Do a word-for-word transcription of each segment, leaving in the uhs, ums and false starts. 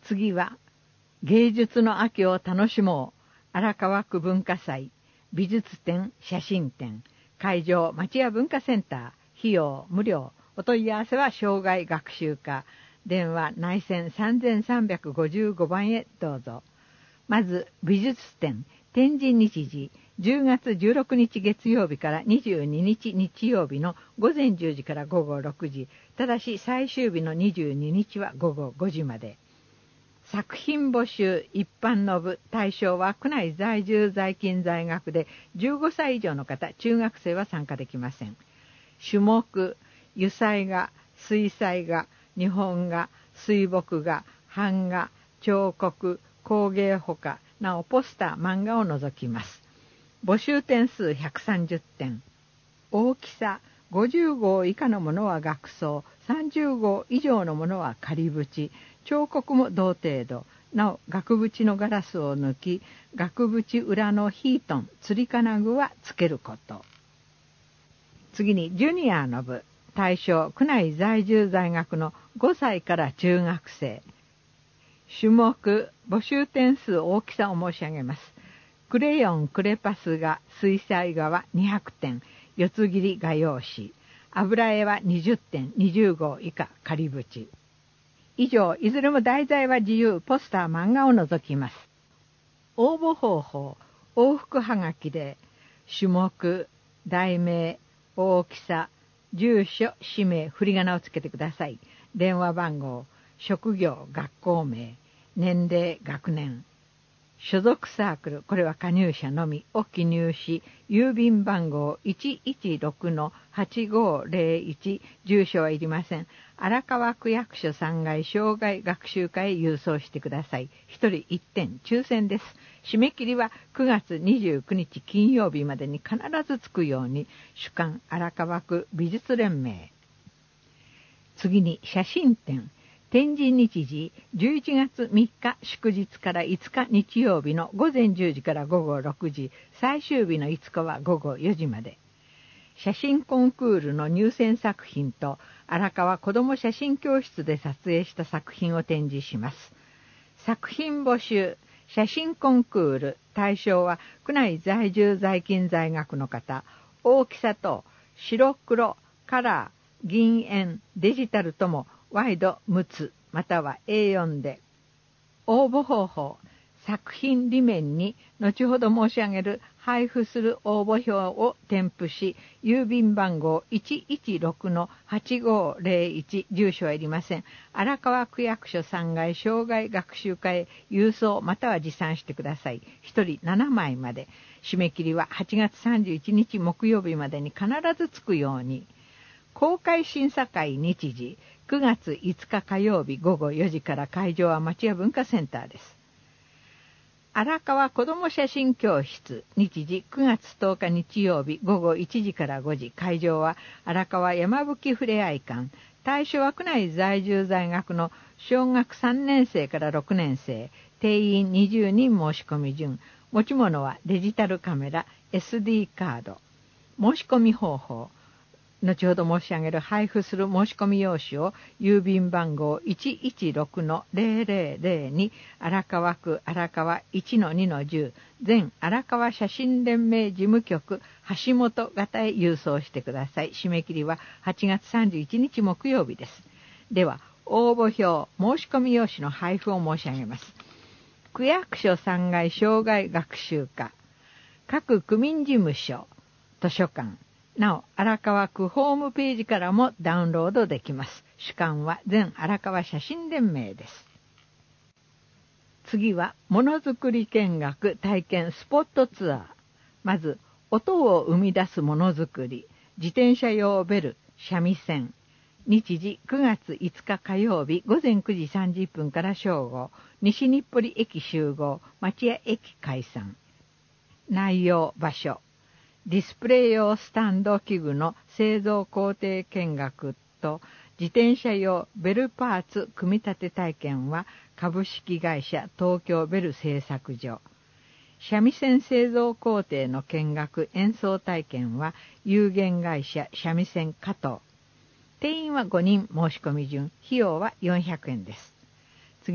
次は、芸術の秋を楽しもう。荒川区文化祭、美術展、写真展。会場、町屋文化センター。費用、無料。お問い合わせは障害学習課。電話、内線さんさんごごばんへどうぞ。まず、美術展、展示日時、じゅうがつじゅうろくにち月曜日からにじゅうににち日曜日のごぜんじゅうじからごごろくじ、ただし最終日のにじゅうににちはごごごじまで。作品募集一般の部、対象は区内在住在勤在学でじゅうごさい以上の方、中学生は参加できません。種目、油彩画、水彩画、日本画、水墨画、版画、彫刻、工芸ほか、なおポスター、漫画を除きます。募集点数ひゃくさんじゅってん。大きさ、ごじゅうごう以下のものは額装、さんじゅうごう以上のものは仮縁、彫刻も同程度。なお、額縁のガラスを抜き、額縁裏のヒートン、つり金具はつけること。次に、ジュニアの部。対象、区内在住在学のごさいから中学生。種目、募集点数、大きさを申し上げます。クレヨン、クレパス画、水彩画はにひゃくてん、四つ切り画用紙。油絵はにじゅってん、にじゅうごう以下、仮縁。以上、いずれも題材は自由、ポスター、漫画を除きます。応募方法、往復はがきで、種目、題名、大きさ、住所、氏名、振り仮名をつけてください。電話番号、職業、学校名、年齢、学年、所属サークル、これは加入者のみを記入し、郵便番号 いちいちろくのはちごーぜろいち、住所はいりません。荒川区役所さんがい障害学習課へ郵送してください。ひとりいってん、抽選です。締め切りはくがつにじゅうくにち金曜日までに必ずつくように、主管荒川区美術連盟。次に写真展。展示日時、じゅういちがつみっか祝日からいつか日曜日のごぜんじゅうじからごごろくじ、最終日のいつかはごごよじまで。写真コンクールの入選作品と荒川子ども写真教室で撮影した作品を展示します。作品募集、写真コンクール、対象は区内在住在勤在学の方、大きさと白黒、カラー、銀塩、デジタルともワイドむつまたは エーよん で。応募方法、作品裏面に後ほど申し上げる配布する応募票を添付し、郵便番号 いちいちろくのはちごーぜろいち、住所はいりません。荒川区役所さんがい障害学習課へ郵送または持参してください。ひとりななまいまで。締め切りははちがつさんじゅういちにち木曜日までに必ずつくように。公開審査会日時、くがついつか火曜日ごごよじから会場は町屋文化センターです。荒川子ども写真教室、日時くがつとおか日曜日ごごいちじからごじ、会場は荒川山吹ふれあい館。対象は区内在住在学の小学さんねんせいからろくねんせい、定員にじゅうにん申し込み順、持ち物はデジタルカメラ、エスディー カード。申し込み方法、後ほど申し上げる配布する申し込み用紙を郵便番号 いちいちろくのぜろぜろぜろに 荒川区荒川 いちのにのじゅう 全荒川写真連盟事務局橋本方へ郵送してください。締め切りははちがつさんじゅういちにち木曜日です。では応募票申し込み用紙の配布を申し上げます。区役所さんがい障害学習課、各区民事務所、図書館、なお、荒川区ホームページからもダウンロードできます。主管は全荒川写真連盟です。次は、ものづくり見学体験スポットツアー。まず、音を生み出すものづくり、自転車用ベル、三味線。日時くがついつか火曜日ごぜんくじさんじゅっぷんから正午、西日暮里駅集合、町屋駅解散。内容場所。ディスプレイ用スタンド器具の製造工程見学と自転車用ベルパーツ組み立て体験は株式会社東京ベル製作所。三味線製造工程の見学演奏体験は有限会社三味線加藤。定員はごにん申し込み順、費用はよんひゃくえんです。次に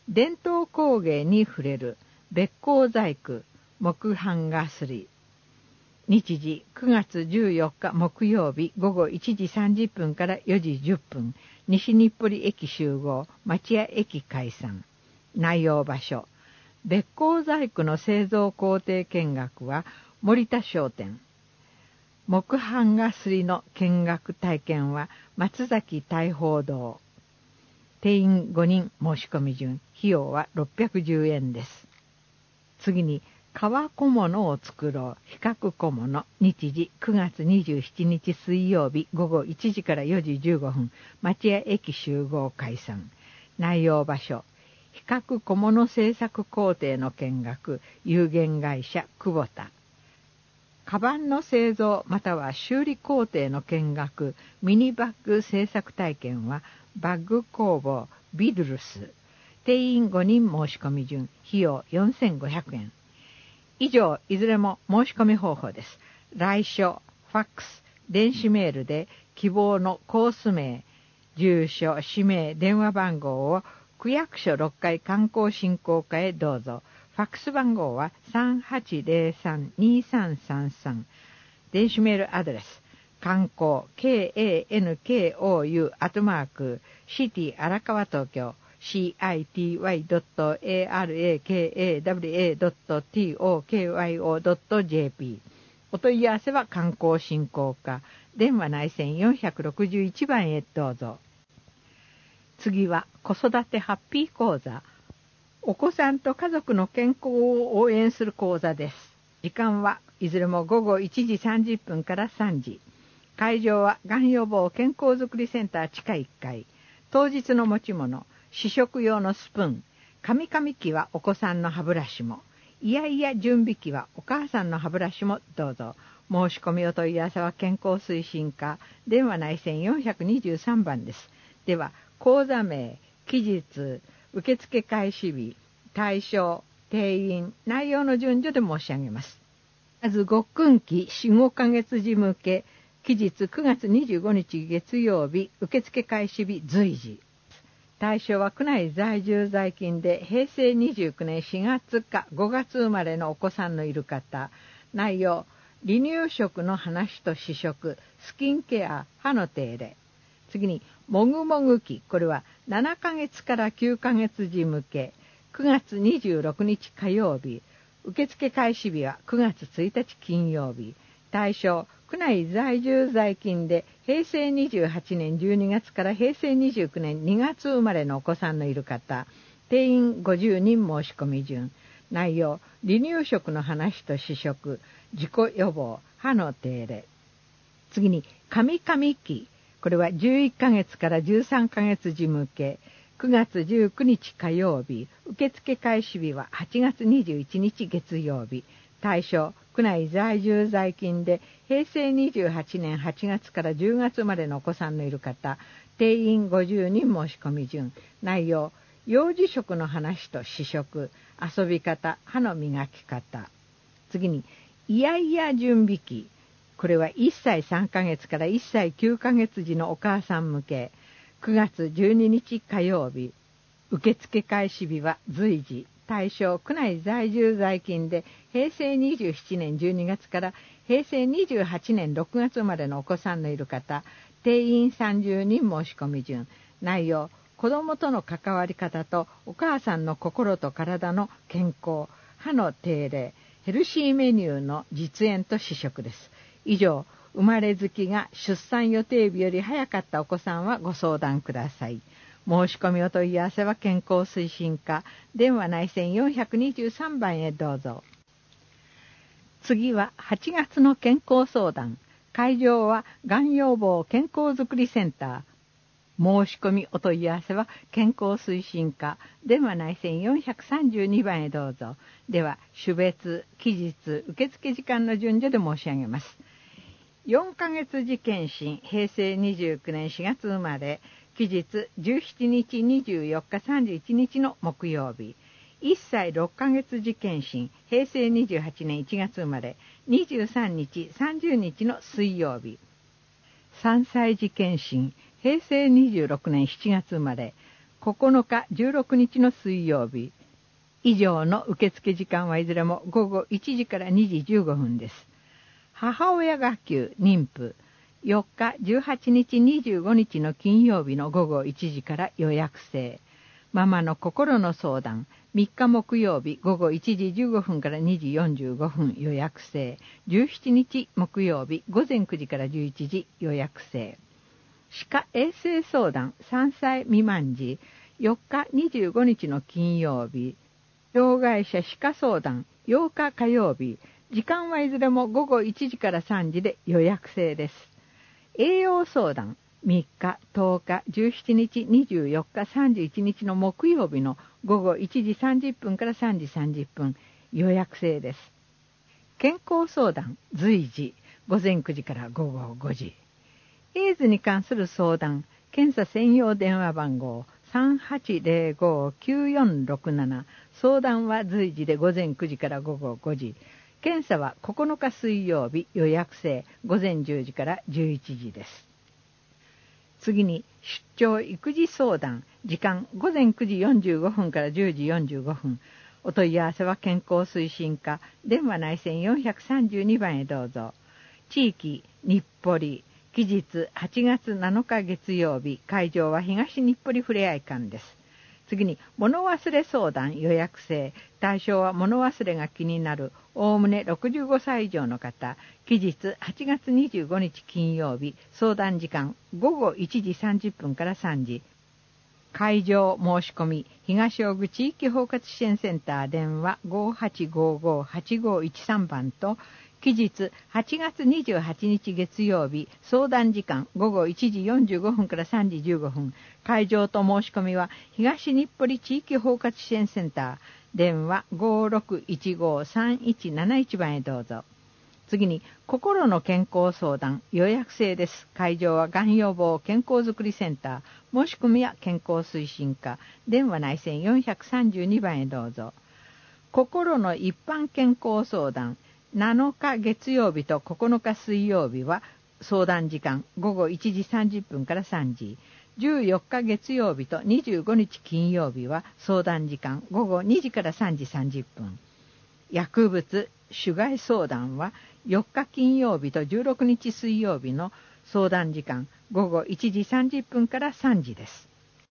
伝統工芸に触れるべっ甲細工木版画すり。日時くがつじゅうよっか木曜日午後いちじさんじゅっぷんからよじじゅっぷん、西日暮里駅集合、町屋駅解散。内容場所、べっ甲細工の製造工程見学は森田商店。木版画すりの見学体験は松崎大宝堂。定員ごにん申し込み順、費用はろっぴゃくじゅうえんです。次に、革小物を作ろう比較小物。日時くがつにじゅうしちにち水曜日午後いちじからよじじゅうごふん、町屋駅集合解散。内容場所、比較小物製作工程の見学、有限会社久保田。カバンの製造または修理工程の見学、ミニバッグ製作体験はバッグ工房ビドゥルス。定員ごにん申し込み順、費用よんせんごひゃくえん。以上、いずれも申し込み方法です。来書、ファックス、電子メールで希望のコース名、住所、氏名、電話番号を区役所ろっかい観光振興課へどうぞ。ファックス番号はさんはちゼロさんにさんさんさん。電子メールアドレス、観光、ケーエーエヌケーオーユー アットマーク、シティ荒川東京、シーアイティーワイドットエーアールエーケーエーダブリューエードットティーオーケーワイオードットジェーピー。お問い合わせは観光振興課、電話内線よんひゃくろくじゅういちばんへどうぞ。次は子育てハッピー講座。お子さんと家族の健康を応援する講座です。時間はいずれも午後いちじさんじゅっぷんからさんじ。会場はがん予防健康づくりセンター地下いっかい。当日の持ち物、試食用のスプーン、カミカミ機はお子さんの歯ブラシも、いやいや準備機はお母さんの歯ブラシもどうぞ。申し込みお問い合わせは健康推進課、電話内線よんひゃくにじゅうさんばんです。では、講座名、期日、受付開始日、対象、定員、内容の順序で申し上げます。まず、ごっくん期よん、ごかげつ時向け、期日くがつにじゅうごにち月曜日、受付開始日随時。対象は区内在住在勤でへいせいにじゅうきゅうねんしがつかごがつ生まれのお子さんのいる方。内容、離乳食の話と試食、スキンケア、歯の手入れ。次に、もぐもぐ期、これはななかげつからきゅうかげつ時向け、くがつにじゅうろくにち火曜日、受付開始日はくがつついたち金曜日。対象、区内在住在勤でへいせいにじゅうはちねんじゅうにがつからへいせいにじゅうきゅうねんにがつ生まれのお子さんのいる方。定員ごじゅうにん申し込み順。内容、離乳食の話と試食、自己予防、歯の手入れ。次に、カミカミ期。これはじゅういっかげつからじゅうさんかげつ時向け、くがつじゅうくにち火曜日、受付開始日ははちがつにじゅういちにち月曜日。対象、区内在住在勤でへいせいにじゅうはちねんはちがつからじゅうがつ生まれのお子さんのいる方。定員ごじゅうにん申し込み順。内容、幼児食の話と試食、遊び方、歯の磨き方。次に、いやいや準備期。これはいっさいさんかげつからいっさいきゅうかげつ時のお母さん向け。くがつじゅうににち火曜日。受付開始日は随時。対象、区内在住在勤でへいせいにじゅうななねんじゅうにがつからへいせいにじゅうはちねんろくがつ生まれのお子さんのいる方。定員さんじゅうにん申し込み順。内容、子供との関わり方とお母さんの心と体の健康、歯の手入れ、ヘルシーメニューの実演と試食です。以上、生まれ月が出産予定日より早かったお子さんはご相談ください。申し込みお問い合わせは健康推進課、電話内線よんひゃくにじゅうさんばんへどうぞ。次ははちがつの健康相談。会場はがん予防健康づくりセンター。申し込みお問い合わせは健康推進課、電話内線よんひゃくさんじゅうにばんへどうぞ。では、種別、期日、受付時間の順序で申し上げます。よんかげつ時検診、へいせいにじゅうきゅうねんしがつ生まれ、期日じゅうしちにちにじゅうよっかさんじゅういちにちの木曜日。いっさいろっかげつ時検診、へいせいにじゅうはちねんいちがつ生まれ、にじゅうさんにちさんじゅうにちの水曜日。さんさい時検診、へいせいにじゅうろくねんしちがつ生まれ、 ここのかじゅうろくにちの水曜日。以上の受付時間はいずれもごごいちじからにじじゅうごふんです。母親学級妊婦。よっか、じゅうはちにち、にじゅうごにちの金曜日のごごいちじから予約制。ママの心の相談。みっか木曜日ごごいちじじゅうごふんからにじよんじゅうごふん予約制。じゅうしちにち木曜日ごぜんくじからじゅういちじ予約制。歯科衛生相談さんさい未満時。よっかにじゅうごにちの金曜日。障害者歯科相談ようか火曜日。時間はいずれもごごいちじからさんじで予約制です。栄養相談みっか、とおか、じゅうしちにち、にじゅうよっか、さんじゅういちにちの木曜日のごごいちじさんじゅっぷんからさんじさんじゅっぷん予約制です。健康相談随時ごぜんくじからごごごじ。エイズに関する相談検査専用電話番号さんはちぜろごきゅうよんろくなな。相談は随時でごぜんくじからごごごじ。検査はここのか水曜日予約制ごぜんじゅうじからじゅういちじです。次に出張育児相談時間ごぜんくじよんじゅうごふんからじゅうじよんじゅうごふん。お問い合わせは健康推進課電話内線よんひゃくさんじゅうにばんへどうぞ。地域日暮里期日はちがつなのか月曜日。会場は東日暮里ふれあい館です。次に物忘れ相談予約制。対象は物忘れが気になるおおむねろくじゅうごさい以上の方。期日はちがつにじゅうごにち金曜日。相談時間ごごいちじさんじゅっぷんからさんじ。会場申し込み東大口地域包括支援センター電話 ごはちごごはちごいちさん 番と期日はちがつにじゅうはちにち月曜日。相談時間ごごいちじよんじゅうごふんからさんじじゅうごふん。会場と申し込みは東日暮里地域包括支援センター電話 ごろくいちごさんいちなないち 番へどうぞ。次に心の健康相談予約制です。会場はがん予防健康づくりセンター。申し込みは健康推進課電話内線よんひゃくさんじゅうにばんへどうぞ。心の一般健康相談なのか月曜日とここのか水曜日は相談時間ごごいちじさんじゅっぷんからさんじ。じゅうよっか月曜日とにじゅうごにち金曜日は相談時間ごごにじからさんじさんじゅっぷん。薬物種害相談はよっか金曜日とじゅうろくにち水曜日の相談時間ごごいちじさんじゅっぷんからさんじです。